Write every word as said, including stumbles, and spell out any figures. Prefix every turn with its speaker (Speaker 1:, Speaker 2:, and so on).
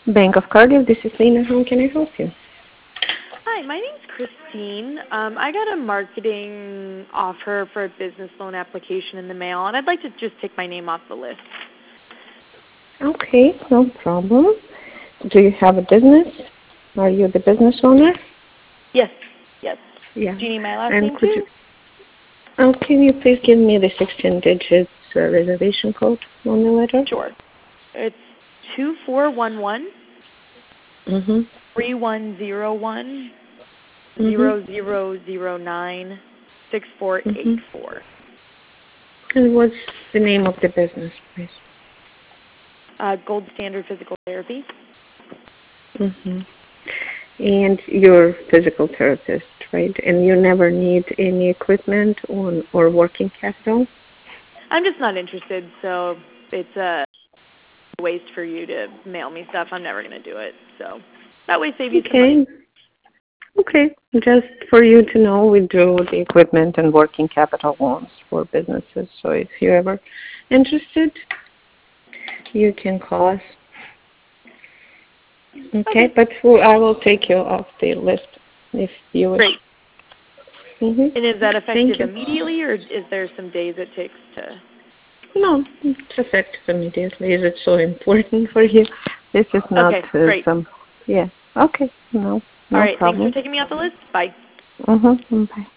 Speaker 1: Bank of Cardiff, this is Lena. How can I help you?
Speaker 2: Hi, my name's Christine. Um, I got a marketing offer for a business loan application in the mail, and I'd like to just take my name off the list.
Speaker 1: Okay, no problem. Do you have a business? Are you the business owner?
Speaker 2: Yes, yes.
Speaker 1: Yeah.
Speaker 2: Do you need my last
Speaker 1: And
Speaker 2: name
Speaker 1: could you,
Speaker 2: too?
Speaker 1: oh, can you please give me the sixteen digits uh, reservation code on the letter?
Speaker 2: Sure. It's two four one one
Speaker 1: Mm-hmm.
Speaker 2: three one zero one zero
Speaker 1: Mm-hmm.
Speaker 2: zero zero nine six four
Speaker 1: Mm-hmm.
Speaker 2: eight four.
Speaker 1: And what's the name of the business, please?
Speaker 2: Uh, Gold Standard Physical Therapy.
Speaker 1: Mm-hmm. And you're physical therapist, right? And you never need any equipment or, or working capital?
Speaker 2: I'm just not interested, so it's a waste for you to mail me stuff. I'm never going to do it, so that way save you some money.
Speaker 1: Okay. Okay. Just for you to know, we do the equipment and working capital loans for businesses. So if you're ever interested, you can call us. Okay.
Speaker 2: Okay,
Speaker 1: But we'll- I will take you off the list if you wish.
Speaker 2: great.
Speaker 1: Mm-hmm.
Speaker 2: And is that
Speaker 1: Thank
Speaker 2: effective
Speaker 1: you.
Speaker 2: immediately, or is there some days it takes to?
Speaker 1: No, it's effective immediately. Is it so important for you? This is not
Speaker 2: Okay,
Speaker 1: uh,
Speaker 2: great.
Speaker 1: some. Yeah. Okay. No,
Speaker 2: All
Speaker 1: no
Speaker 2: right, thanks for
Speaker 1: problem.
Speaker 2: taking me off the list. Bye.
Speaker 1: Mm-hmm. Bye.